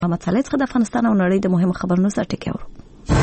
محمد صالح څخه د افغانستان او نړۍ د مهمو خبرونو سره ټکی اورو.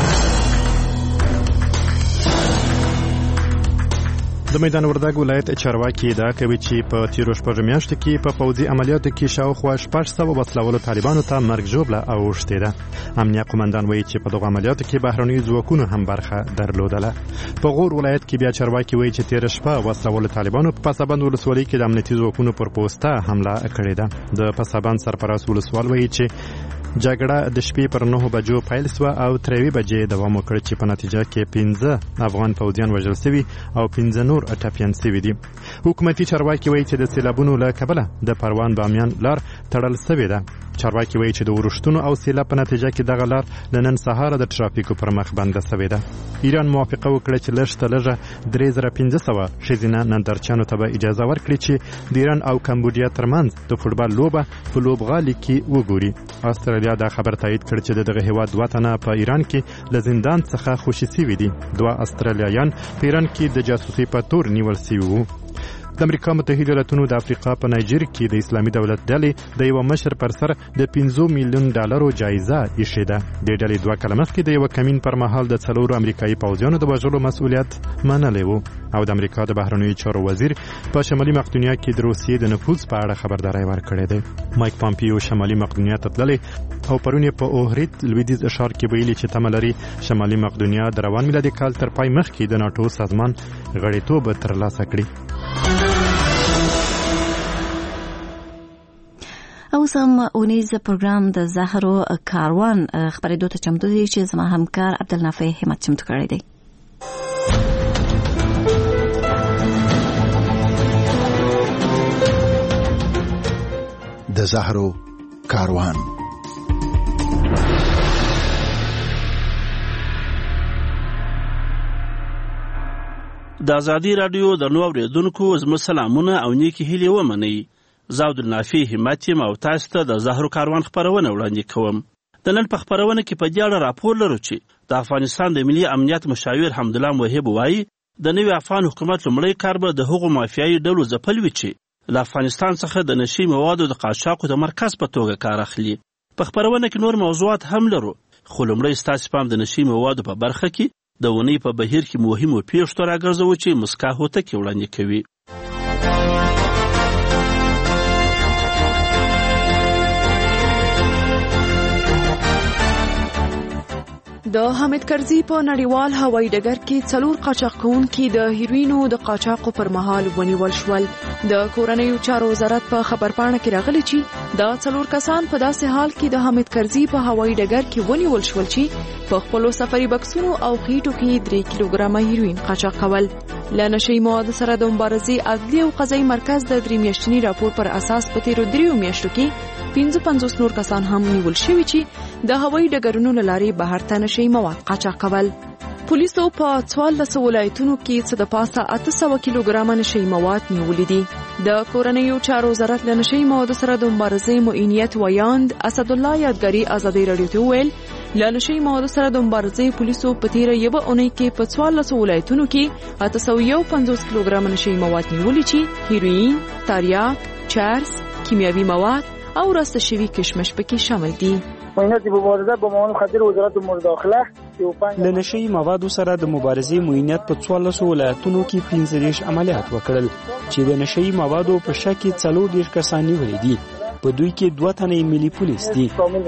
د میدان وردګ ولایت چارواکي دا کوي چې په تیرو شپږ میاشتو کې په پوځي عملیاتو کې شاوخوا 600 وسلوالو طالبانو ته مرګ ژوبله اوښتې ده. امنیه قومندان وایي چې په دغه عملیاتو کې بهرنیو ځواکونو هم برخه درلودله. په غور ولایت کې بیا چارواکي وایي چې تیر شپه وسلوالو طالبانو په پسابند ولسوالۍ کې د امنیتي ځواکونو پر پوسټه حمله کړې ده. د پسابند سرپرست ولسوال وایي چې جګړه د شپې پر 9 بجو پیل شوه او تر 3 بجې دوام وکړ چې په نتیجه کې 15 افغان پوځیان وژل شوي او 15 نور ټپیان شوي دي. حکومتي چارواکي وایي چې د سیلابونو له کبله د پروان بامیان لار تړل شوې ده. چارواکي وایي چې د ورښتونو او سیلاب په نتیجه کې دغه لار له نن سهاره د ټرافیکو پر مخ بنده شوې ده. ایران موافقه وکړه چې لږ تر لږه 3500 ښځینه نندارچیانو ته به اجازه ورکړي چې د ایران او کمبودیا ترمنځ د فوټبال لوبه په لوبغالي کې وګوري. استرالیا دا خبر تایید کړ چې دغه هیواد 2 تنه په ایران کې له زندان څخه خوشي شوي دي. 2 استرالیایان په ایران کې د جاسوسي په تور نیول شوي وو. د امریکا متحده ایالاتونو د افریقا په نایجر کې د اسلامي دولت ډلې د یو مشر پر سر د 15 میلیون ډالرو جایزه ایښې ده. د ډلې 2 کاله مخکې د یو کمین پر مهال د 4 امریکایي پوځیانو د وژلو مسؤلیت منلی و او د امریکا د بهرنیو چارو وزیر په شمالي مقدونیا کې د روسیې د نفوذ په اړه خبرداری ورکړې ده. مایک پامپیو شمالي مقدونیا ته تللی او پرون په اوهرید لویدیز اشار کې ویلي چې تمه لري شمالي مقدونیا د روان میلادي کال تر پای مخکې د ناتو سازمان غړیتوب ترلاسه کړي. اوس هم اونیز پروګرام د زهرو کاروان خبرېدو ته چمتو دی چې زما همکار عبدالنافع همت چمتو کړی دی. د زهرو کاروان. د ازادي رادیو د نو اوریدونکو زما سلامونه او نیکی هیلې ومنئ. زه عبدالنافع همت یم او تاسو ته د زهرو کاروان خبرونه وړاندې کوم. د نن په خبرونه کې په دې اړه راپور لرو چې د افغانستان د ملي امنیت مشاور حمدالله موهب وایي د نوي افغان حکومت لومړی کار به د هغو مافیایي ډلو ځپل وي چې له افغانستان څخه د نشي موادو د قاچاقو د مرکز په توګه کار اخلي. په خبرونه کې نور موضوعات هم لرو خو لومړی ستاسو پام د نشي موادو په برخه کې د ونې په بهیر کې مهمو پیښو ته راګرځوو چې مسکا هوتکي وړاندې کوي. د حامد کرزي په نړیوال هوایي ډګر کې 4 قاچاق کوونکي د هیروینو د قاچاقو پر مهال ونیول شول. د کورنیو چارو وزارت په خبرپاڼه کې راغلی چې دا 4 کسان په داسې حال کې د حامد کرزي په هوایي ډګر کې ونیول شول چې په خپل سفري بکسونو او خېټو کې 3 کیلوګرامه هیروین قاچاق کول. له نشي موادو سره د مبارزې عدلي او قضایي مرکز د 3 میاشتني راپور پر اساس په تیرو 3 میاشتو کې 55 نور کسان هم نیول شوي چې د هوایي ډګرونو له لارې بهر ته نشي مواد قاچاق کول. پولیسو په 14 ولایتونو کې څه د پاسه 800 کیلوګرامه نشي مواد نیولې دي. د کورنیو چارو وزارت له نشي موادو سره د مبارزې معینیت ویاند اسد الله یادګاری ازادي رادیو ته ویل له نشي موادو سره د مبارزې پولیسو په تیر یو اونۍ کې په 14 ولایتونو کې 850 کیلوګرامه نشي مواد نیولې چې هیروین، تریاک، چرس، کیمیاوي مواد او راسته شوی کشمش پکې شامل دي. معاینات مبارزه با مواد مخدر وزارت امور داخله له نشي موادو سره د مبارزې معینیت په 14 ولایتونو کې 15 عملیات وکړل چې د نشي موادو په شک کې 40 کسان نیولې دي. په دوی کې 2 تنه ملي پولیس دي.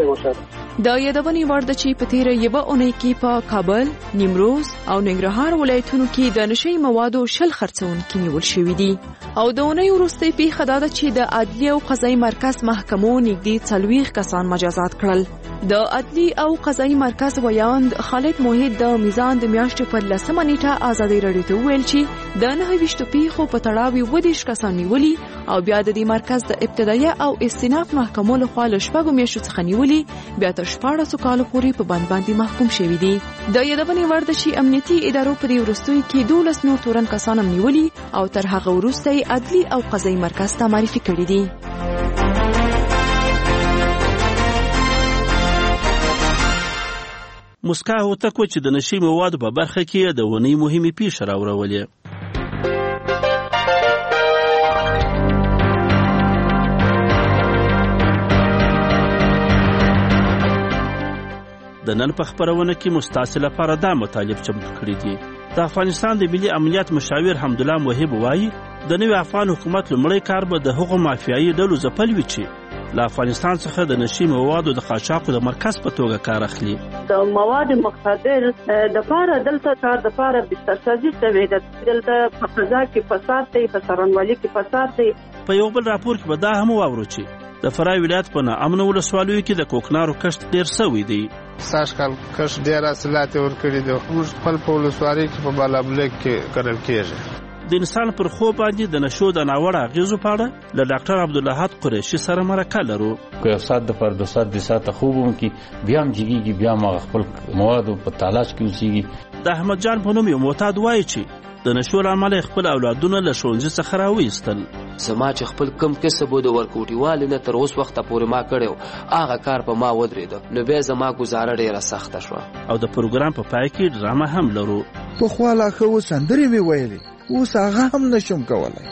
د یادونې وړ ده چې په تیر یو اونۍ کې په کابل، نیمروز او ننګرهار ولایتونو کې د نشي موادو 10 خرڅونکي نیول شوي دي. او د اونۍ وروسته پیښه دا ده چې د عدلي او قضایي مرکز محکمو نږدې 40 کسان مجازات کړل. د عدلي او قضایي مرکز ویاند خالد موحد د میزان د میاشتې پر 10 نیټه ازادي رادیو ته ویل چې د 9 پیښو په تړاو 20 کسان نیولي او بیا د دې مرکز د ابتدایي او استیناف محکمو لخوا له 6 میاشتو څخه نیولي بیا تر 14 کالو پورې په بند باندې محکوم شوي دي. د یادونې وړ ده چې امنیتي ادارو په دې وروستیو کې 12 نور تورن کسان هم نیولي او تر هغه وروسته عدلي او قضایي مرکز ته معرفي کړي دي. مسکا هوتکو چې د نشي موادو په برخه کې د ونې مهمې پیښې راوړولې. د نن په خبرونه کې مستاسل لپاره دا مطالب چمتو کړي دي. د افغانستان د ملي امنیت مشاور حمدالله موهب وایي د نوي افغان حکومت لومړی کار به د هغو مافیایي ډلو ځپل وي چې له افغانستان څخه د نشي موادو د قاچاقو د مرکز په توګه کار اخلي. د مواد مخدر د پاره دلته کار د پاره بسترسازي شوی ده. دلته په فضا کې فساد دی، په څارنوالۍ کې فساد دی. په یو بل راپور کې به دا هم واورو چې د فرای ولایت په ناامنو ولسوالیو کې د کوکنارو کښت ډېر سوی دی. سږ کال کښت ډېر حاصلات یې ورکړي دي. موږ خپل په ولسوالۍ کې په بالابلک کې کرل کېږي. د انسان پر خوب باندې د نشو د ناوړه اغېزو په اړه له ډاکټر عبدالحد قریشي سره مرکه لرو. که یو ساعت د پر 2 ساعت 3 ساعته خوب وکړي بیا هم جګېږي، بیا هم خپل موادو په تلاش کې اوسېږي. د احمد جان په نوم یو معتاد وایي چې د نشو له امله خپل اولادونه له ښوونځي څخه راویستل. زما چې خپل کم کسب د ورکوټیوالې نه تر اوس وخته پورې ما کړی هغه کار په ما ودرېده، نو بیا زما ګزاره ډېره سخته شوه. او د پروګرام په پای کې ډرامه هم لرو. پخوا لا ښه سندرې مې ویلې، اوس هغه هم نشم کولی.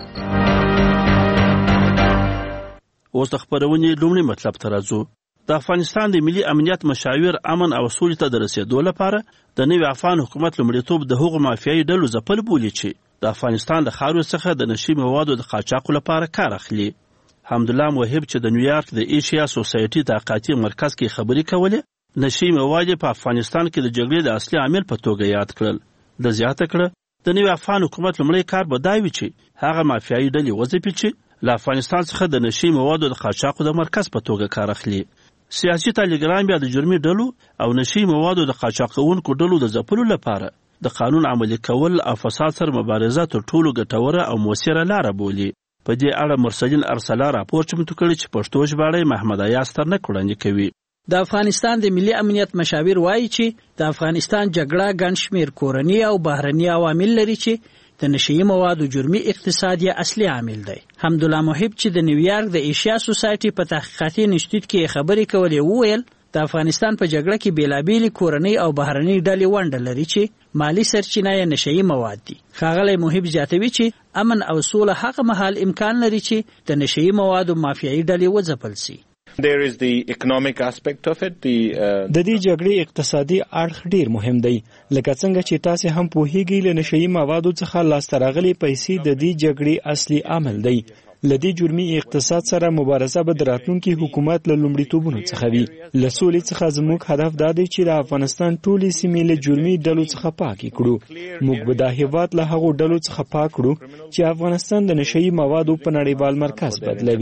اوس د خپرونې لومړي مطلب ته راځو. د افغانستان د ملي امنیت مشاور امن او سولې ته د رسېدو لپاره د نوي افغان حکومت لومړیتوب د هغو مافیایي ډلو ځپل بولي چې د افغانستان د خاورو څخه د نشي موادو د قاچاقو لپاره کار اخلي. حمدالله موهب چې د نیویارک د ایشیا سوسایټي تحقیقاتي مرکز کې خبرې کولې، نشي مواد په افغانستان کې د جګړې د اصلي عامل په توګه یاد کړل. د زیاته کړه د نوي افغان حکومت لومړی کار به دا وي چې هغه مافیایي ډلې وځپي چې له افغانستان څخه د نشي موادو د قاچاقو د مرکز په توګه کار اخلي. سیاسي تالیګرام بیا د جرمي ډلو او نشي موادو د قاچاقونکو ډلو د ځپلو لپاره د قانون عملي کول او فساد سره مبارزه تر ټولو ګټوره او مؤثره لاره بولي. په دې اړه مرسلین ارسلا راپور چمتو کړی چې پښتو ژباړی محمد ایاز ترنک وړاندې کوي. د افغانستان د ملي امنیت مشاور وایي چې د افغانستان جګړه ګڼ شمېر کورني او بهرني عوامل لري چې د نشي موادو جرمي اقتصاد یې اصلي عامل دی. حمدالله موهب چې د نیویارک د ایشیا سوسایټي په تحقیقاتي انسټیټیوټ کې خبرې کولې وویل د افغانستان په جګړه کې بیلابېلې کورنۍ او بهرنۍ ډلې ونډه لري چې مالی سرچینه یې نشي مواد دي. ښاغلی موهب زیاتوي چې امن او سوله هغه مهال امکان لري چې د نشي موادو مافیایي ډلې وځپل سي. There is the economic aspect of it. د دې جګړې اقتصادي اړخ ډیر مهم دی. لکه څنګه چې تاسو هم پوهیږئ له نشي موادو څخه لاسته راغلي پیسې د دې جګړې اصلي عامل دی. لدی جرمي اقتصاد سره مبارزه به د راتلونکي حکومت له لومړیتوبونو څخه وي. له سولې څخه زموږ هدف دا دی چې د افغانستان ټولې سیمې له جرمي ډلو څخه پاکې کړو. موږ به دا هیواد له هغو ډلو څخه پاک کړو چې افغانستان د نشي موادو په نړیوال مرکز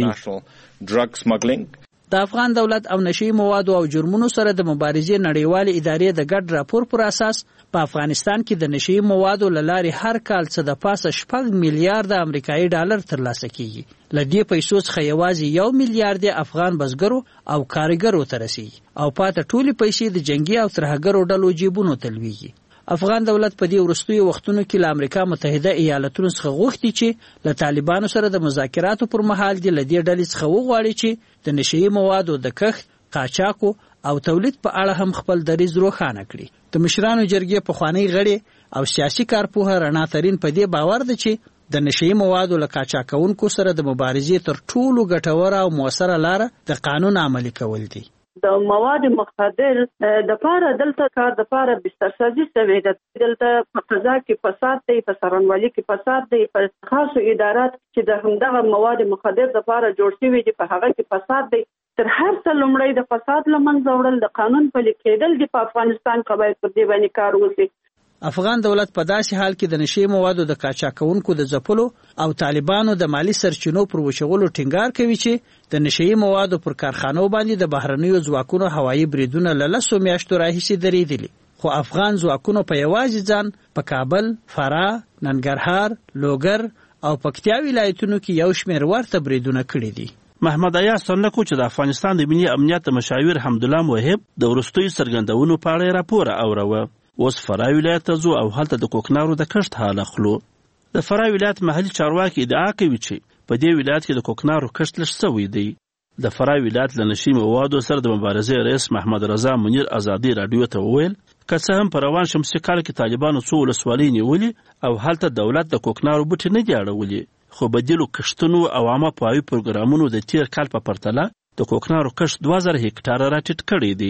بدلوي. د افغان دولت او نشي موادو او جرمونو سره د مبارزې نړیوالې ادارې د ګډ راپور پر اساس په افغانستان کې د نشي موادو له لارې هر کال څه د پاسه 6 میلیارډ امریکایي ډالر ترلاسه کیږي. له دې پیسو څخه یوازې 1 میلیارډ افغان بزګرو او کارګرو ته رسیږي او پاته ټولې پیسې د جنگي او ترهګرو ډلو جیبونو ته لویږي. افغان دولت په دې وروستیو وختونو کې له امریکا متحده ایالاتونو څخه غوښتي چې له طالبانو سره د مذاکراتو پر مهال د لدې ډلې څخه وغواړي چې د نشي موادو د کښت، قاچاقو او تولید په اړه هم خپل دریځ روښانه کړي. د مشرانو جرګې پخوانی غړي او سیاسي کارپوه رڼا ترین په دې باور ده چې د نشي موادو له قاچاقونکو سره د مبارزې تر ټولو ګټوره او موثره لاره د قانون عملي کول دي. د مواد مخدر د پاره دلته کار د پاره بسترسازي شوی ده. دلته په فضا کې فساد دی، په څارنوالۍ کې فساد دی، په خاصو ادارات چې د همدغه مواد مخدر د پاره جوړ شوي دي په هغه کې فساد دی. تر هر څه لومړی د فساد له منځه وړل د قانون پلي کېدل دي. په افغانستان کې باید پر دې باندې کار وشي. افغان دولت په داسې حال کې د نشي موادو د قاچاقونکو د ځپلو او طالبانو د مالی سرچینو پر وشغلو ټینګار کوي چې د نشي موادو پر کارخانو باندې د بهرنیو ځواکونو هوایي بریدونه له 10 میاشتو راهیسې درېدلي. خو افغان ځواکونو په یوازې ځان په کابل، فراه، ننګرهار، لوګر او پکتیا ولایتونو کې یو شمېر ورته بریدونه کړي دي. محمد ایاز ترنکو چې د افغانستان د ملي امنیت مشاور حمدالله موهب د وروستیو څرګندونو په اړه راپور اوروه. اوس فرای ولایت ته ځو او هلته د کوکنارو د کښت حال اخلو. د فرای ولایت محلي چارواکي ادعا کوي چې په دې ولایت کې د کوکنارو کښت لږ سوی دی. د فرای ولایت له نشي موادو سره د مبارزې رئیس محمد رضا منیر ازادي رادیو ته وویل که څه هم په روان شمسي کال کې طالبانو څو ولسوالۍ نیولې او هلته دولت د کوکنارو بوټي نه دي اړولي، خو بدیلو کښتونو او عامه پوهاوي پروګرامونو د تیر کال په پرتله د کوکنارو کښت 2000 هکټاره راټیټ کړی دی.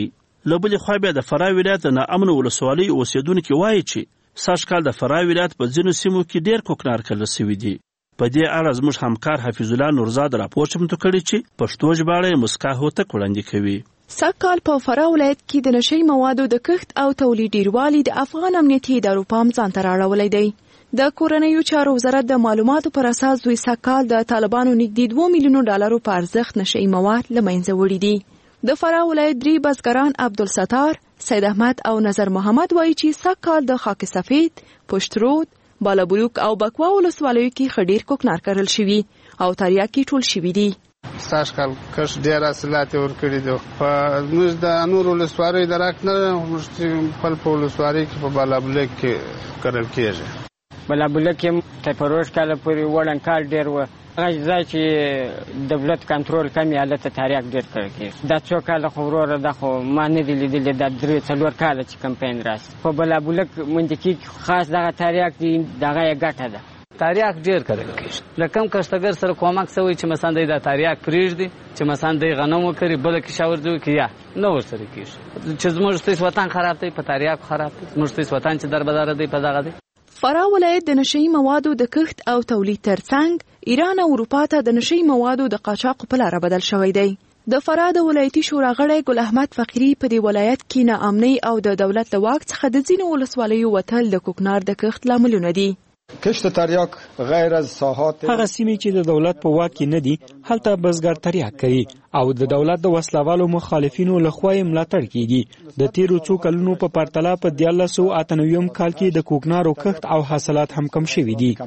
له بلې خوا بیا د فراه ولایت د ناامنو ولسوالیو اوسېدونکي وایي چې سږ کال د فراه ولایت په ځینو سیمو کې ډېر کوکنار کرل سوي دي. په دې اړه زموږ همکار حفیظ الله نورزاد راپور چمتو کړی چې پښتو ژباړه مسکا هوتک وړاندې کوي. سږ کال په فراه ولایت کې د نشي موادو د کښت او تولید ډیروالي د افغان امنیتي ادارو پام ځان ته راوړلی دی. د کورنیو چارو وزارت د معلوماتو پر اساس دوی سږ کال د طالبانو نږدې 2 میلیونو ډالرو په ارزښت نشي مواد له منځه وړي دي. د فراه ولایت 3 بزګران عبدالستار، سید احمد او نظر محمد وایي چې سږ کال د خاک سفید، پشت رود، بالابلوک او بکوا ولسوالیو کې ډېر کوکنار کرل شوي او تریاکي ټول شوي دي. سږ کال کښ ډېر حاصلات یې ورکړي دي. په زموږ د نورو ولسوالیو درک نه موږ خپل په ولسوالۍ کې په بالابلوک کې کرل کېږي. بالابلوک کې تپروش کاله پورې وړاندې کال ډېر و. هغه ځای چې دولت کنټرول کمې هلته تریاک ډېر کړی کېږي. دا څو کاله خو وروره دا خو ما نه دي لیدلي، دا 3-4 کاله چې کمپین راسي. په بالابلوک منطقې کې خاص دغه تریاک دي، دغه یې ګټه ده. تریاک ډېر کرل کېږي. له کوم کښتګر سره کومک شوی چې مثلا دی دا تریاک پرېږدي، چې مثلا دی غنم وکړي، بله کښه ورته وکړي، یا نه ورسره کېږي. چې زموږ ستاسو وطن خراب دی، په تریاک خراب دی. زموږ ستاسو وطن چې دربداره دی په دغه دی. فراه ولایت د نشي موادو د کښت او تولید ترڅنګ ایران او اروپا ته د نشي موادو د قاچاق په لاره بدل شوی دی. د فراه د ولایتي شورا غړی ګل احمد فقیري په دې ولایت کې ناامنۍ او د دولت له واک څخه د ځینو ولسوالیو وتل د کوکنار د کښت لاملونه دي. کشت تریاک غیر از ساحات هغه سیمې چې د دولت په واک کې نه دي هلته بزګر تریاک کوي او د دولت د وسلوالو مخالفینو لخوا یې ملاتړ کیږي. د تیرو څو کلونو په پرتله په 1998 کال کې د کوکنارو کښت او حاصلات هم کم شوي دي.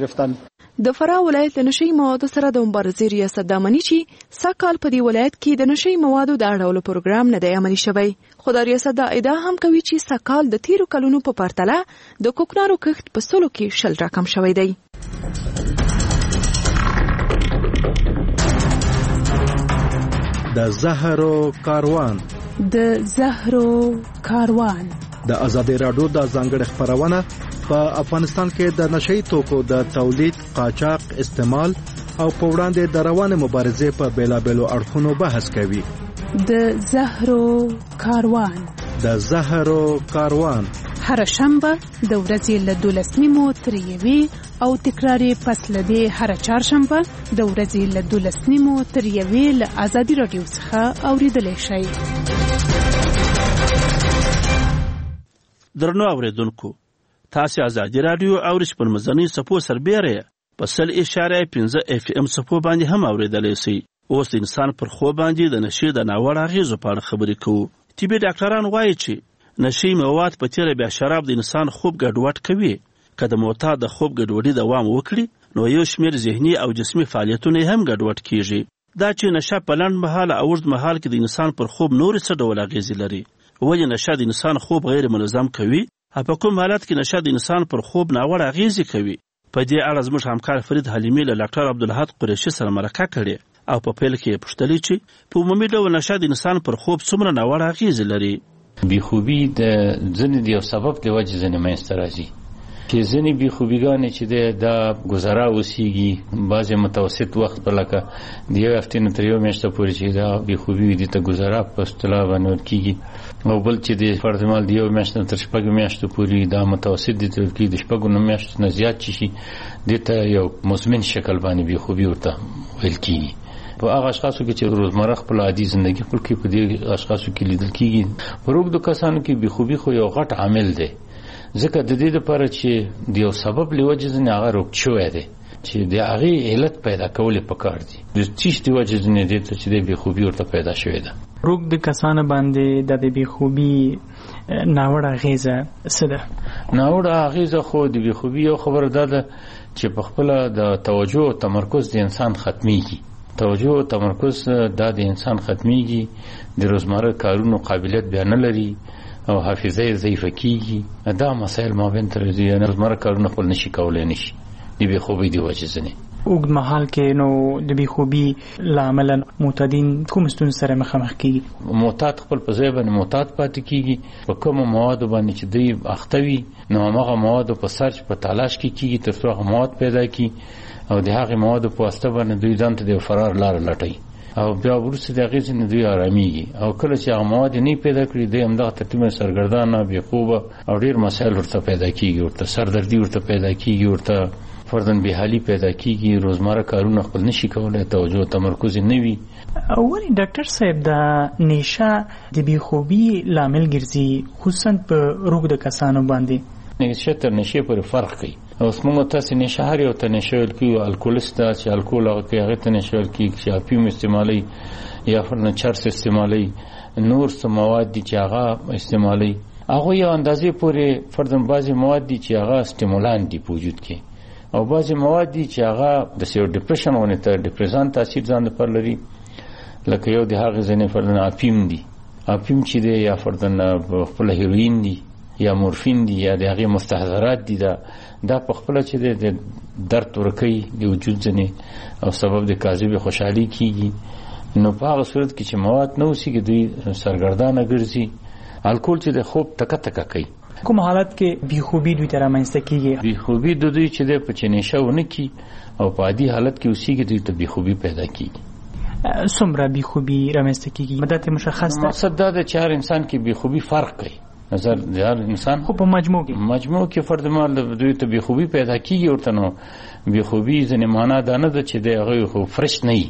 د فراه ولایت له نشي موادو سره د مبارزې ریاست دامني چې سږ کال په دې ولایت کې د نشي موادو د اړولو پروګرام نه دی عملي شوی، خو دا ریاست دا ادعا هم کوي چې سږ کال د تیرو کلونو په پرتله د کوکنارو کښت په 100 کې 10 راکم شوی دی. د زهرو کاروان د ازادي راډیو د ځانګړي خبرونه په افغانستان کې د نشئی توکو د تولید، قاچاق، استعمال او په وړاندې د روانه مبارزې په بیلابېلو اړخونو بحث کوي. د زهرو کاروان هر شنبه د ورځې له 12 تر 1 او تکراری پس لدی هر چهارشنبه د ورځې له 12 تر 1 له ازادي راډیو څخه اوریدلای شئ. درنو اوریدونکو، تاسو ازادي راډیو او رښتون مزنی سپو سربېره په 100.5 FM سپو باندې هم اوریدلای شئ. اوس د انسان پر خو باندې د نشي د ناوړه اغیزو په اړه خبرې کوو. طبي ډاکټران وایي چې نشي مواد په تیره بیا شراب د انسان خوب ګډوډ کوي. که د معتاد د خوب ګډوډي دوام وکړي نو یو شمېر ذهني او جسمي فعالیتونه هم ګډوډ کیږي. دا چې نشه په لنډ مهال او اوږد مهال کې د انسان پر خوب نور څه ډول اغیزې لري. ولې نشه د انسان خوب غیر منظم کوي؟ په کوم حالت کې نشه د انسان پر خوب ناوړه اغیزې کوي؟ په دې اړه زموږ همکار فرید حلیمي له ډاکټر عبدالحد قریشي سره مرکه کړې او په پیل کې یې پوښتلې چې په عمومي ډول نشه د انسان پر خوب څومره ناوړه اغیزې لري. بیخوبي د ځینې د یو سبب د وجې ځینې منځته راځي چې ځینې بیخوبیګانې چې دا ګذرا اوسیږي بعضې متوسط وخت په لکه د یو هفتې نه تر یو میاشته پورې چې دا بیخوبي وي دې ته ګذرا په اصطلاح باندې ورکېږي، او بل چې د فرض مال د یو میاشت نه تر 6 میاشتو پورې دا متوسط دې ته ورکېږي، د 6 میاشتو نه زیات چې شي دې ته یو مزمن شکل باندې بیخوبي ورته ویل کېږي. په هغه اشخاصو کې چې روزمره خپل عادي ژوندګي خپل کې په دې اشخاصو کې لیدل کېږي. په روږدو کسانو کې بیخوبي خو یو غټ عامل دی، ځکه د دې لپاره چې د یو سبب له وجې ځینې هغه روږد شوی دی چې د هغې علت پیدا کول یې پکار دي. د څه د وجې ځینې دې ته چې د بیخوبي ورته پیدا شوې ده. روږد کسانو باندې د بیخوبي ناوړه اغیزه څه ده؟ ناوړه اغیزه خو د بیخوبي یو خبره ده چې په خپله د توجه او تمرکز د انسان ختمیږي. توجه او تمرکز دا د انسان ختمیږي، د روزمره کارونو قابلیت بیا نه لري او حافظه یې ضعیفه کیږي. دا مسایل مابین تر دې روزمره کارونه خپل نشي کولی نشي د بیخوبي د وجې ځینې. اوږد مهال کې نو د بیخوبي له امله معتادین کوم ستونزې سره مخامخ کیږي؟ معتاد خپل په ځای باندې معتاد پاتې کیږي. په کومو موادو باندې چې دوی اخته وي نو هماغه موادو په سرچ په تلاش کې کیږي تر څو هغه مواد پیدا کړي او د هغې موادو په واسطه باندې دوی ځان ته د فرار لاره لټوي. او بیا وروسته د هغې ځینې دوی آرامیږي او کله چې هغه مواد نه پیدا کړي دی همدغه تقریبا سرګردانه بېخوبه او ډېر مسایل ورته پیدا کېږي، ورته سردردي ورته پیدا کېږي، ورته فردن بېحالي پیدا کېږي، روزمره کارونه خپل نشي کولی، توجه تمرکز نه وي. ولې ډاکټر صاحب د نشه د بېخوبي لامل ګرځي خصوصا په روږدو کسانو باندې؟ نشه تر نشې پورې فرق کوي. اوس موږ تاسې نشه هر یو ته نشه ویل کېږي، الکولست ته چې الکول هغه کوي هغې ته نشه ویل کېږي، چې افیوم استعمالوي یا فردن چرس استعمالوي، نور څه مواد دي چې هغه استعمالوي، هغوی یو اندازې پورې فردن بعضې مواد دي چې هغه سټیمولان دي په وجود کې، او بعضې مواد دي چې هغه داسې یو ډپریشن غوندې ته ډپریسان تاثیر ځان دپاره لري، لکه یو د هغې ځینې فردن افیم دي، افیم چې دی یا فردن خپله هیروین دي یا مورفین دي یا د هغې مستحضرات دي، دا په خپله چې دی د درد ورکوي د وجود ځینې او سبب د کاذبې خوشحالي کېږي. نو په هغه صورت کې چې مواد نه اوسېږي دوی سرګردانه ګرځي. الکول چې د خوب تکه تکه کوي. کوم حالت کې بېخوبي دوی ته رامنځته کېږي؟ بېخوبي د دوی چې دی په چې نشه ونه کړي او په عادي حالت کې اوسېږي دوی ته بېخوبي پیدا کېږي. څومره بېخوبي رامنځته کېږي؟ مدت مشخص ده؟ مقصد دا ده چې هر انسان کې بېخوبي فرق کوي، نظر د هر انسان خو په مجموع کې فرد مال دوی ته بېخوبي پیدا کېږي. ورته نو بېخوبي ځینې معنا دا نه ده چې دی هغوی خو فرش نه وي،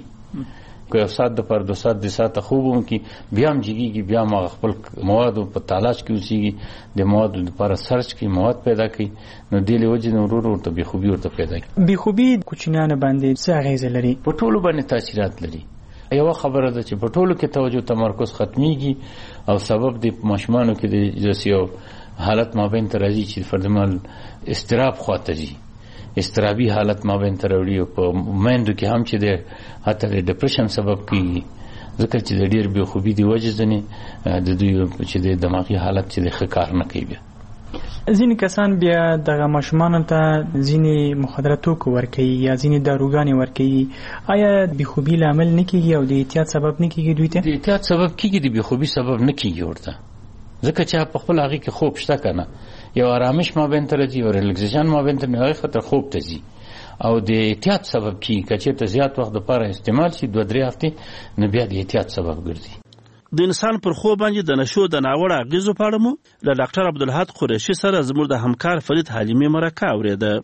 که یو ساعت دپاره 2 ساعت 3 ساعته خوب هم کړي بیا هم جګېږي، بیا هم هغه خپل موادو په تلاش کې اوسېږي، د موادو دپاره سرچ کوي، مواد پیدا کوي، نو دې له وجې نه ورو ورته بېخوبي ورته پیدا کوي. بېخوبي کوچنیانو باندې څه اغېزه لري؟ په ټولو باندې تاثیرات لري. یوه خبره ده چې په ټولو کې توجه تمرکز ختمیږي او سبب د ماشومانو کې د داسې یو حالت مابین ته راځي چې فردمال اضطراب خواته ځي، اضطرابي حالت مابین ته راوړي او په میندو کې هم چې د حتی د ډپریشن سبب کېږي، ځکه چې د ډېر بېخوبي د وجې ځینې د دوی چې د دماغي حالت چې د ښه کار نه کوي. بیا ځینې کسان بیا دغه ماشومانو ته ځینې مخدره توکو ورکوي یا ځینې داروګانې ورکوي، آیا بېخوبي لامل نه کېږي او د احتیاط سبب نه کېږي دوی ته؟ د احتیاط سبب کېږي، د بېخوبي سبب نه کېږي ورته، ځکه چې په خپل هغې کې خوب شته که نه، یو آرامش مابین ته راځي، یو ریلیکسیشن مابین ته هغې خاطر خوب ته ځي، او د احتیاط سبب کېږي. که چېرته زیات وخت دپاره استعمال شي 2-3 هفتې، نو بیا د احتیاط سبب ګرځي. د انسان پر خوب باندې د نشو د ناوړه اغېزو په اړه مو له ډاکټر عبدالحد قریشي سره زموږ د همکار فرید حلیمي مرکه اورېده.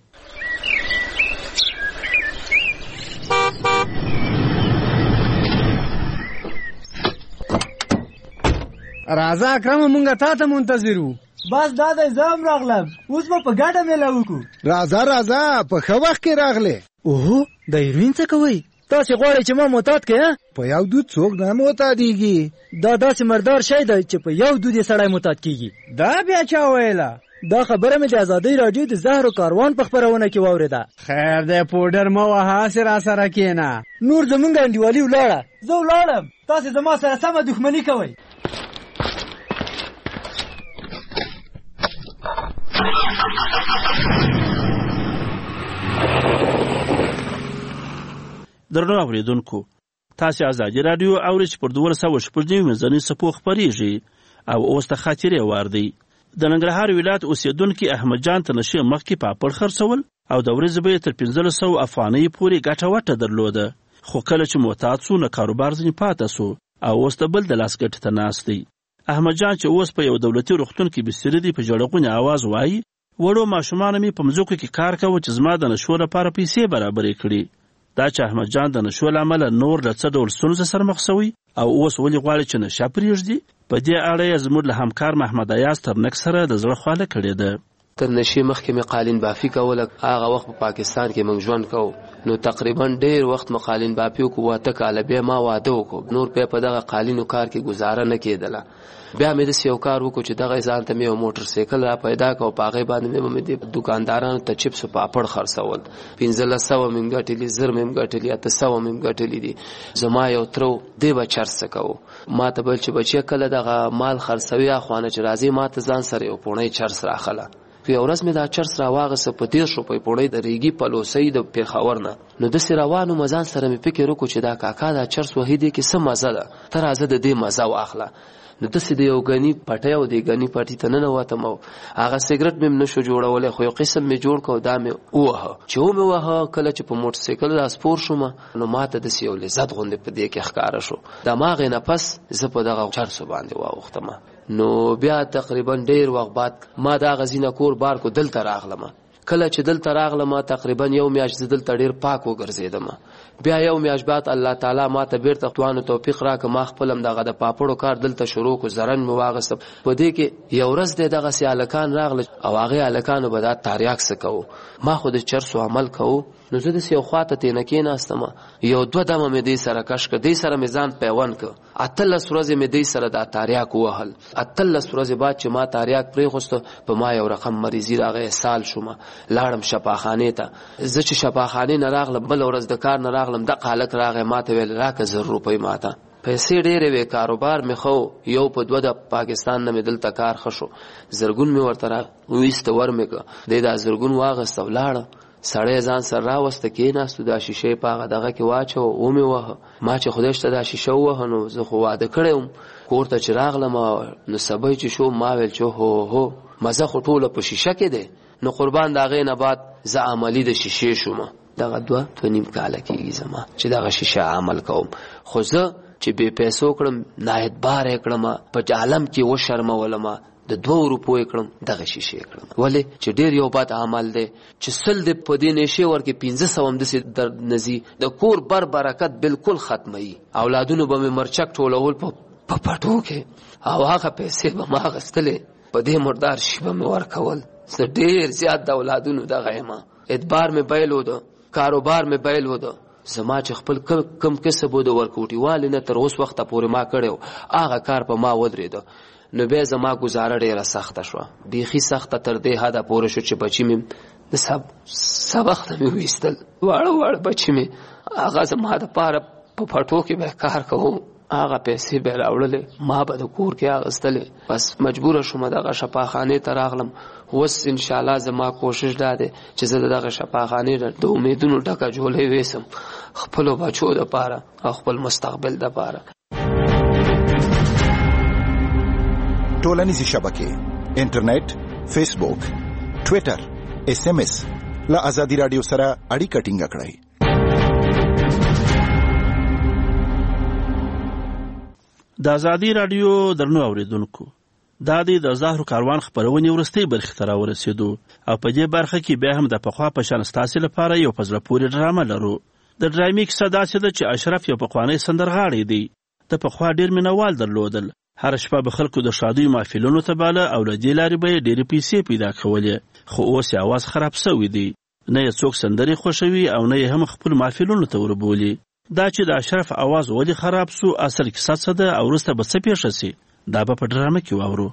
راځه اکرمه مونږ تا ته منتظر وو. بس دا دی زه هم راغلم، اوس به په ګډه میله وکړو. راځه په ښه وخت کې راغلې. اوهو د هیروین څه کوئ؟ تاسې غواړئ چې ما معتاد کړئ؟ په یو دود څوک نه معتادېږي. دا داسې مردار شی دی چې په یو دود یې سړی معتاد کېږي. دا بیا چا ویله؟ دا خبره مې د ازادۍ راډیو د زهرو کاروان په خپرونه کې واورېده. خیر دی پوډر مه وهه، هسې راسره کښېنه. نور زمونږ انډیوالي ولاړه، زه ولاړم، تاسې زما سره سمه دښمني کوئ. درنو اوریدونکو، تاسې ازادي راډیو اورئ چې پر 12شپږ منځنۍ څپو خپرېږي او اوس د خاطرې وار دی. د ننګرهار ولایت اوسېدونکي احمد جان ته نشې مخکې پاپړ خرڅول او د ورځې به یې تر 1500 افغانۍ پورې ګټه وټه درلوده، خو کله چې معتاد سو نو کاروبار ځینې پاته سو او اوس د بل د لاس ګټې ته ناست دی. احمد جان چې اوس په یو دولتي روغتون کې بسترې دی په ژړغونې اواز وایي، وړو ماشومانو مې په مځکو کې کار کوه چې زما د نشو لپاره پیسې برابرې کړي. دا چې احمد جان د نشو له امله نور له څه ډول ستونزو سره مخ شوی او اوس ولې غواړي چې نشه پرېږدي، په دې اړه یې زموږ له همکار محمد ایاز ترنک سره د زړه خواله کړې ده. تر نشي مخکې مې قالین بافي کوله، هغه وخت په پاکستان کې موږ ژوند کوو، نو تقریبا ډېر وخت مې قالین بافي وکړو، 8 کاله بیا ما واده وکړو، نور بیا په دغه قالینو کار کې ګزاره نه کېدله. بیا مې داسې یو کار وکړو چې دغه ځان ته مې یو موټر سایکل را پیدا کړو، په هغې باندې مې د دوکاندارانو ته چپس او پاپړ خرڅول. 1500 مې ګټلي، 1000 مې ګټلي، 800 مې ګټلي دي. زما یو ترو دی به چرس کوو، ما ته بل چې بچی کله دغه مال خرڅوي اخوانه چې راځي ما ته ځان سره یو پوڼۍ چرس راخله. یو ورځ مې دا چرس راواغسته په 13 روپۍ پوڼۍ د ریګي پلوسۍ د پېښور نه. نو داسې روانو مزان سره مې فکر وکړو چې دا کاکا دا چرس وهي دی کې څه مزه ده، ته راځه د دې مزه واخله. نو داسې د یو غني پټی او د غني پټي ته ننوتم او هغه سیګرټ مې نشو جوړولی خو یو قسم مې جوړ کړ دا مې ووهه چې ومې وهه کله چې په موټرسایکل راسپور شوم نو ماته داسې یو لذت غوندې په دې کې ښکاره شو د هماغې نه پس زه په دغه چرسو باندې واوښتم نو بیا تقریبا ډېر وخت بعد ما دا غزینه کور بار کو دلته راغلم کله چې دلته راغلم تقریبا یو میاشت زه دلته ډېر پاک وګرځېدم بیا یو میاشت بعد الله تعالی ما ته بیرته توانو توفیق راکړ ما خپلم دغه د پاپړو کار دلته شروع کو زرن مې واغستم په دې کې یو ورځ دغسې هلکان راغله او هغې هلکانو به دا تریاک څه کوو ما خو د چرسو عمل کوو نو زه داسې یو خوا ته تېنه کېناستم یو 2 دمه مې دې سره کش کړ دې سره مې ځان پیوند کړ 18 ورځې مې دې سره دا تریاک ووهل 18 ورځې بعد چې ما تریاک پرېښوسته په ما یو رقم مریضي راغی اسهال شوم لاړم شفاخانې ته زه چې شفاخانې نه راغلم بله ورځ د کار نه راغلم دغه هلک راغی ما ته ویل راکړه 1000 روپۍ ما ته پیسې ډېرې وې کاروبار مې ښه یو په 2 د پاکستان نه مې دلته کار ښه شو زرګون مې ورته راویسته ور مې کړه دی دا زرګون واغسته ولاړه سړی ځان سره راوسته کېناستو دا شیشې په هغه دغه کې واچوه ومې وهه ما چې خدای شته دا شیشه ووهه نو زه خو واده کړی وم کور ته چې راغلم نو سبی چې شو ما ویل چې هو مزه خو ټوله په شیشه کې دی نو قربان د هغې نه بعد زه عملي د شیشې شوم دغه 2.5 کاله کېږي زما چې دغه شیشه عمل کوم خو زه چې بې پیسو کړم نااعتبار یې کړم په عالم کې وشرمولم د 2 روپو یې کړم دغه شیشې کړم ولې چې ډېر یو بد عمل دی چې 100 د په دې نشې ورکې 500 هم داسې در نځي د کور برکت بالکل ختموي اولادونو به مې مرچک ټولول په پټو کې او هغه پیسې به ما اخیستلې په دې مردار شي به مې ورکول زه ډېر زیات د اولادونو دغه یم اعتبار مې بایلوده کاروبار مې بایلوده زما چې خپل کم کسب و د ورکوټي والي نه تر اوس وخته پورې ما کړی هغه کار په ما ودرېده نو بیا زما ګزاره ډېره سخته شوه بیخي سخته تر دې حده پورې شو چې بچي مې د سبق ته مې ویستل واړه بچي مې هغه زما دپاره په پټو کې به کار کوو هغه پیسې به راوړلې ما به د کور کې اخیستلې بس مجبوره شوم دغه شفاخانې ته راغلم اوس انشاءالله زما کوشش دا دی چې زه دغه شفاخانې د امیدونو ډکه جولۍ ویسم خپلو بچو دپاره او خپل مستقبل دپاره ټولنیزې شبکې انټرنیټ فیسبوک ټویټر SMS له ازادي راډیو سره اړیکه ټینګه کړئ د ازادي راډیو درنو اوریدونکو دا د زهرو کاروان خبرونې ورستۍ برخې ته راورسېدو او په دې برخه کې بیا هم د پخوا په شان ستاسې لپاره یو په زړه پورې ډرامه لرو د ډرامې کیسه داسې ده چې اشرف یو پخوانی سندرغاړی دی د پخوا ډېر مینوال درلودل هر شپه به خلکو د شادیو محفلونو ته باله او له دې لارې به یې ډېرې پیسې پیدا کولې خو اوس یې اواز خراب سوی دی نه یې څوک سندرې خوښوي او نه یې هم خپل محفلونو ته وربولي دا چې د اشرف اواز ولې خراب سو اصل کیسه څه ده او وروسته به څه پیښه سي دا به په ډرامه کې واورو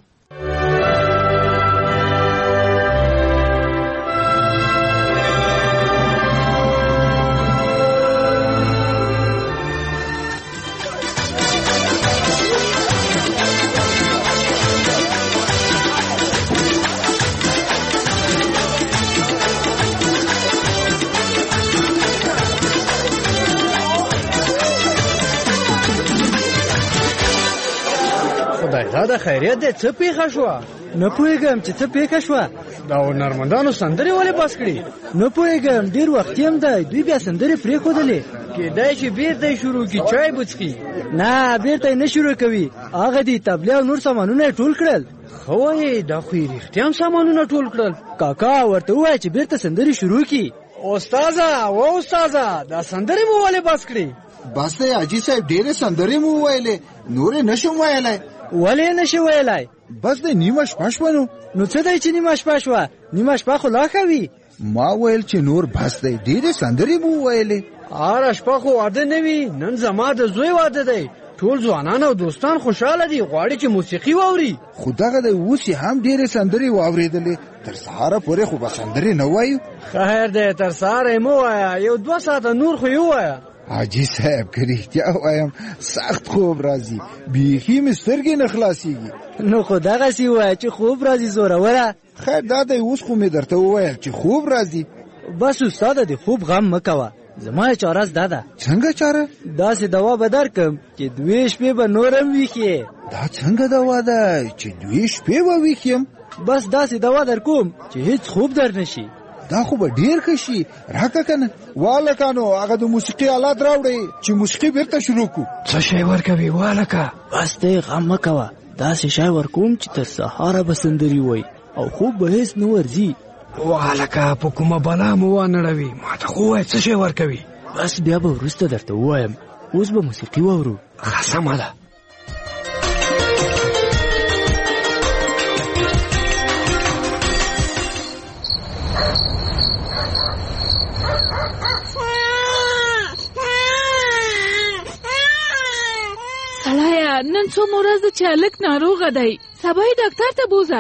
دا خیریت دی څه پیښه شوه نه پوهېږم چې څه پیښه شوه دا هنرمندانو سندرې ولې بس کړي نه پوهېږم ډېر وخت هم دی دوی بیا سندرې پرېښودلې کېدای شي بېرته یې شروع کړي چای بوڅکي نه بېرته یې نه شروع کوي هغه دي تبلې او نور سامانونه یې ټول کړل ښه وایې دا خو یې رښتیا هم سامانونه ټول کړل کاکا ورته ووایه چې بېرته سندرې شروع کړي استاذه دا سندرې مو ولې بس کړي بس دی حاجي صاحب ډېرې سندرې مو وویلې نورې نشم ویلی ولې نشي ویلی بس دی نیمه شپه شوه نو څه دی چې نیمه شپه شوه نیمه شپه خو لا ښه وي ما ویل چې نور بس دی ډېرې سندرې مو وویلې هره شپه خو واده نه وي نن زما د زوی واده دی ټول ځوانان او دوستان خوشحاله دي غواړي چې موسیقي واوري خو دغه دی اوس یې هم ډېرې سندرې واورېدلې تر سهاره پورې خو به سندرې نه وایو خیر دی تر سهاره یې مه وایه یو 2 ساعته نور خو یې ووایه حاجي صاحب که رښتیا وایم سخت خوب راځي بیخي مې سترګې نه خلاصېږي نو خو دغسې ووایه چې خوب راځي زوروره خیر دا دی اوس خو مې درته وویل چې خوب راځي بس استاده د خوب غم مه کوه زما یې چاره زده ده څنګه چاره داسې دوا به درکم چې 2 شپې به نور هم ویښې دا څنګه دوا ده چې 2 شپې به ویښ یم؟ بس داسې دوا در کوم چې هیڅ خوب در نشي. دا خو به ډیر ښه شي. راکه کنه والکانو هغه د موسیقي آلات راوړئ چې موسیقي بیرته شروع کړو. څه شی ورکوي والکه؟ بس ته غم مه کوه، داسې شی ورکوم چې تر سهاره به سندري وایي او خوب به هیڅ نه ورځي. والکه په کومه بلا مو وانړوي، ما ته خو ووایه څه شی ورکوي. بس بیا به وروسته درته ووایم، اوس به موسیقي واورو. ښه سمه ده. نن څو ورځ چې هلک ناروغه دی، سبا یې ډاکټر ته بوځه.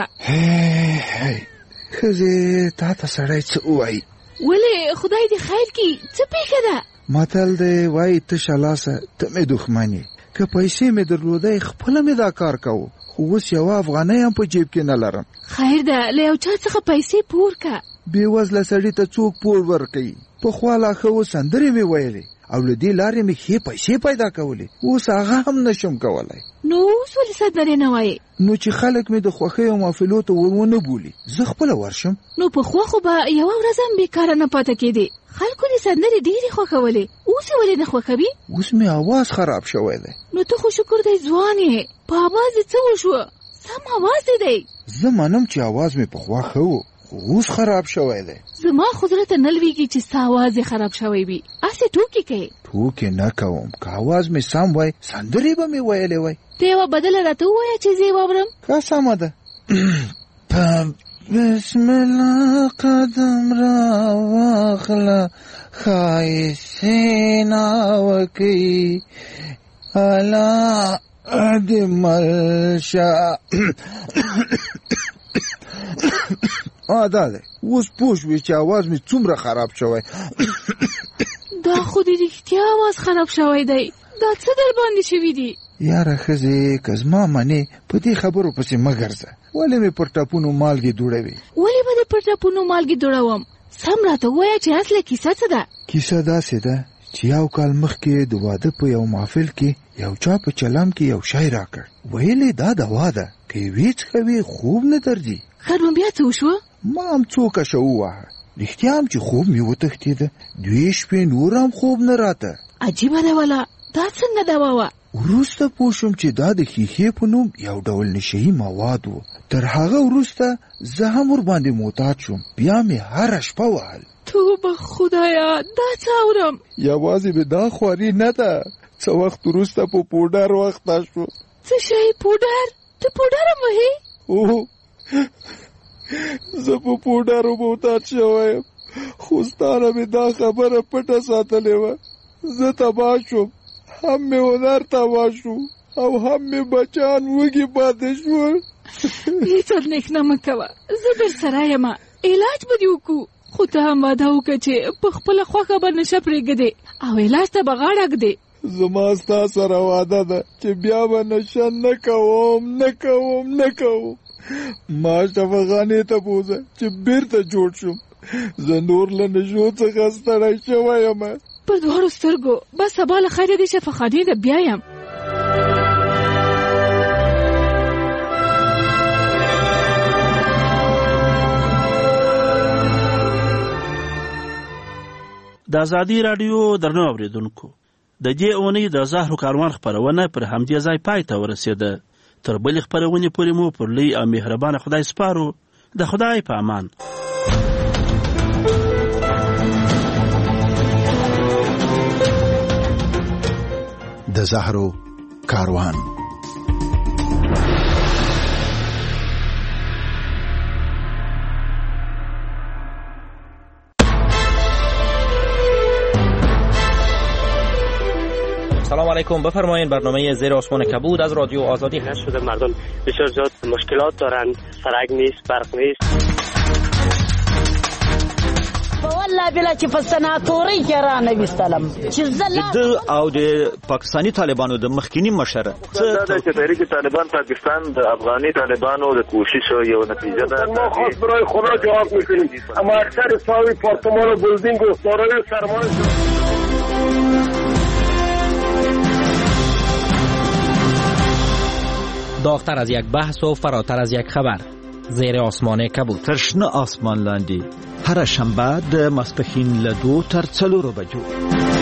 ښځې تا ته سړی څه ووایي؟ ولې خدای دې خیر کړي، څه پېښه ده؟ متل دی وایي تشه لاسه ته مې دښمن یې. که پیسې مې درلودی خپله مې دا کار کوو، خو اوس یوه افغانۍ هم په جیب کې نه لرم. خیر ده، له یو چا څخه پیسې پور که. بېوزله سړي ته څوک پور ورکوي؟ پخوا لا ښه اوس سندرې مې ویلې او له دې لارې مې ښې پیسې پیدا کولې، اوس هغه هم نشم کولی. نو اوس ولې سندرې نه وایې؟ نو چې خلک مې د خوښیو محفلو ته ونه بولي زه خپله ورشم. نو پخوا خو به یوه ورځ هم بېکاره نه پاته کېدې، خلکو دې سندرې ډېرې خوښولې، اوس یې ولې نه خوښوي؟ اوس مې اواز خراب شوی دی. نو ته خو شکر دی ځوان یې، په اواز دې څه وشوه؟ سم اواز دې دی. زه منم چې اواز مې پخوا ښه و، خو اوس خراب شوی دی. زما خو زړه ته نه لوېږي چې ستا اواز یې خراب شوی وي، هسې ټوکې کوې. ټوکې نه کوم، که اواز مې سم وای سندرې به مې ویلې وای. ته یوه بدله راته ووایه چې زه یې واورم. که سمه ده. بسم الله قدم را واخله ښایستې ناوکۍ الله دې مل شه. دا دی اوس پوه شوې چې اواز مې څومره خراب شوی. دا خو دې رښتیا اواز خراب شوی دی، دا څه در باندې شوي دي؟ یاره ښځې که زما منې په دې خبرو پسې مه ګرځه. ولې مې پر ټپونو مالګې دوړوي؟ ولې به دې پر ټپونو مالګې دوړوم؟ سم راته ووایه چې اصله کیسه څه ده؟ کیسه داسې ده چې یو کال مخکې د واده په یو محفل کې یو چا په چلم کې یو شی راکړ. ویلې دا دوا ده، که یې ویې څښوې خوب نه درځي. ښه نو بیا څه وشوه؟ ما هم څو کشه ووهه، رښتیا هم چې خوب مې وتښتېده. 2 شپې نور هم خوب نه راته. عجیبه ده والا، دا څنګه دوا وه؟ وروسته پوه شوم چې دا د ښیښې په نوم یو ډول نشهیي مواد و. تر هغه وروسته زه هم ورباندې معتاد شوم، بیا مې هره شپه وهل. توبه خدایا، دا څه اورم؟ یوازې مې دا خواري نه ده، څه وخت وروسته په پوډر وخته شو. څه شی پوډر؟ ته پوډر هم وهې؟ اوه زه په پوډرو معتاد شوی یم، خو ستا نه مې دا خبره پټه ساتلې وه. زه تباه شوم، هم مې هنر تباه شو او هم مې بچان وږي پاتې شول. هېڅ اندېښنه مه کوه، زه در سره یم، علاج به دې وکړو. خو ته هم واده وکړه چې په خپله خوښه به نشه پرېږدې او علاج ته به غاړه ږدې. زما ستا سره واده ده چې بیا به نشه نه کوم. ما شفاخانې ته بوځه چې بیرته جوړ شم. زه نور له نشو څخه ستړی شوی یم. په دواړو سترګو بس سبا له خیره دې شفاخانې ته بیا یم. د ازادي راډیو درنو اورېدونکو، د دې اونۍ د زهرو کاروان خپرونه پر همدې ځای پای ته ورسېده. تر بلې خپرونې پورې مو پر لوی او مهربانه خدای سپارو. د خدای په امان. د زهرو کاروان. سلام علیکم، بفرمایید. برنامه زیر آسمان کبود از رادیو آزادی شده. مردم بسیار زیاد مشکلات دارند، سرک نیست، برق نیست. والله بلا چې په سناتوري کې را نه وستلم چې زله او د پاکستانی طالبانو د مخکینی مشر چې تحریک طالبان پاکستان د افغاني طالبانو د کوششو یو نتیجه ده. ما خاص برای خدا جواب میکنیم، اما اکثر ساوی پارتمان و بلدینگ و دارای سرمایه داغتر از یک بحث و فراتر از یک خبر. زیر آسمان کبود. تر شنه آسمان لاندې هر شنبه د ماسپښین له 2 تر 4 بجو.